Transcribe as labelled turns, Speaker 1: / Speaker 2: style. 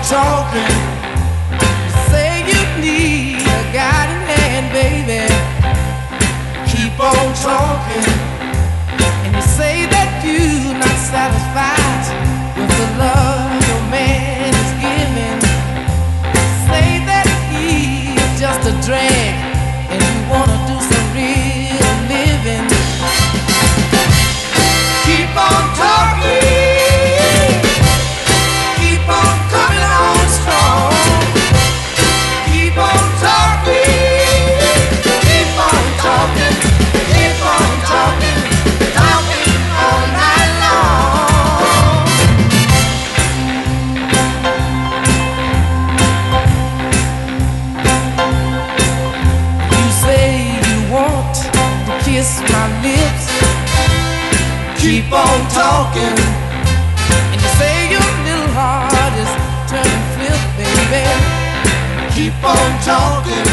Speaker 1: talking. You say you need a guiding hand, baby. Keep on talking. And you say that you're not satisfied with the love your man is giving. Say that he's just a drag and you wanna do some real living. Keep on talking. Kiss my lips, keep on talking, and you say your little heart is turning flip, baby. Keep on talking.